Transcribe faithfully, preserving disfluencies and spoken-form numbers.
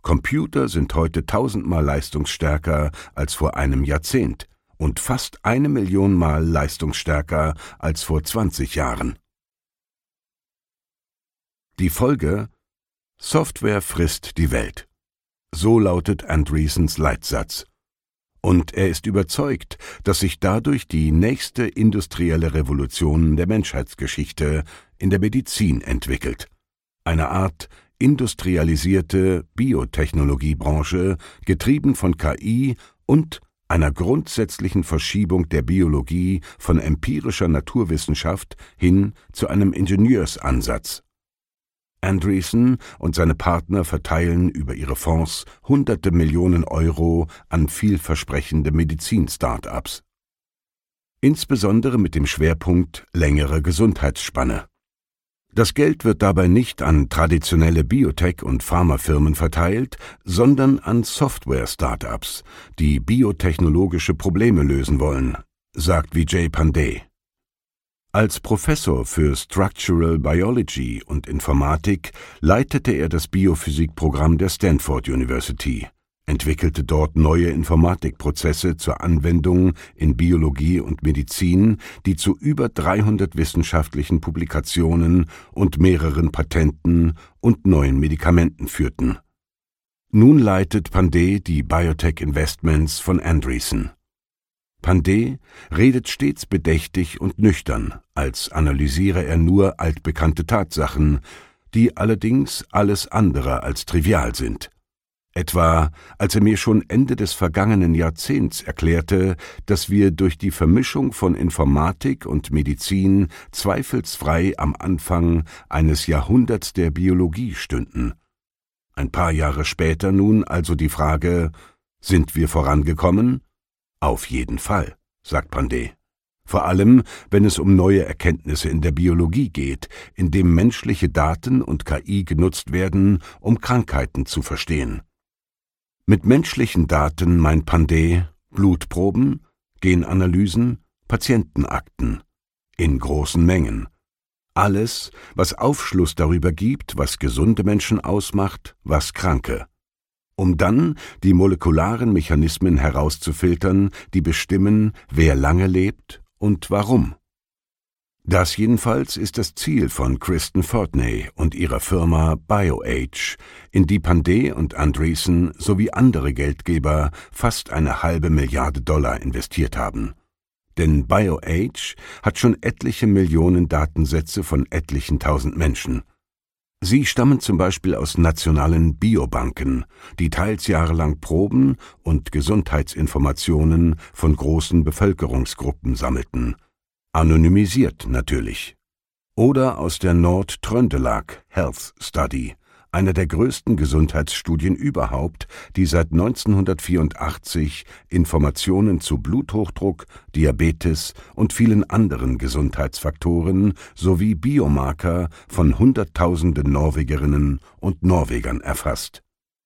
Computer sind heute tausendmal leistungsstärker als vor einem Jahrzehnt und fast eine Million Mal leistungsstärker als vor zwanzig Jahren. Die Folge: Software frisst die Welt. So lautet Andreessens Leitsatz. Und er ist überzeugt, dass sich dadurch die nächste industrielle Revolution der Menschheitsgeschichte in der Medizin entwickelt. Eine Art industrialisierte Biotechnologiebranche, getrieben von K I und einer grundsätzlichen Verschiebung der Biologie von empirischer Naturwissenschaft hin zu einem Ingenieursansatz. Andreessen und seine Partner verteilen über ihre Fonds hunderte Millionen Euro an vielversprechende Medizin-Start-ups. Insbesondere mit dem Schwerpunkt längere Gesundheitsspanne. Das Geld wird dabei nicht an traditionelle Biotech- und Pharmafirmen verteilt, sondern an Software-Startups, die biotechnologische Probleme lösen wollen, sagt Vijay Pandey. Als Professor für Structural Biology und Informatik leitete er das Biophysikprogramm der Stanford University, entwickelte dort neue Informatikprozesse zur Anwendung in Biologie und Medizin, die zu über dreihundert wissenschaftlichen Publikationen und mehreren Patenten und neuen Medikamenten führten. Nun leitet Pandey die Biotech Investments von Andreessen. Pandey redet stets bedächtig und nüchtern, als analysiere er nur altbekannte Tatsachen, die allerdings alles andere als trivial sind. Etwa, als er mir schon Ende des vergangenen Jahrzehnts erklärte, dass wir durch die Vermischung von Informatik und Medizin zweifelsfrei am Anfang eines Jahrhunderts der Biologie stünden. Ein paar Jahre später nun also die Frage: Sind wir vorangekommen? Auf jeden Fall, sagt Pandey. Vor allem, wenn es um neue Erkenntnisse in der Biologie geht, in dem menschliche Daten und K I genutzt werden, um Krankheiten zu verstehen. Mit menschlichen Daten meint Pandey Blutproben, Genanalysen, Patientenakten. In großen Mengen. Alles, was Aufschluss darüber gibt, was gesunde Menschen ausmacht, was Kranke. Um dann die molekularen Mechanismen herauszufiltern, die bestimmen, wer lange lebt und warum. Das jedenfalls ist das Ziel von Kristen Fortney und ihrer Firma BioAge, in die Pandey und Andreessen sowie andere Geldgeber fast eine halbe Milliarde Dollar investiert haben. Denn BioAge hat schon etliche Millionen Datensätze von etlichen tausend Menschen. Sie stammen zum Beispiel aus nationalen Biobanken, die teils jahrelang Proben und Gesundheitsinformationen von großen Bevölkerungsgruppen sammelten. Anonymisiert natürlich. Oder aus der Noord-Trøndelag Health Study, einer der größten Gesundheitsstudien überhaupt, die seit neunzehnhundertvierundachtzig Informationen zu Bluthochdruck, Diabetes und vielen anderen Gesundheitsfaktoren sowie Biomarker von Hunderttausenden Norwegerinnen und Norwegern erfasst.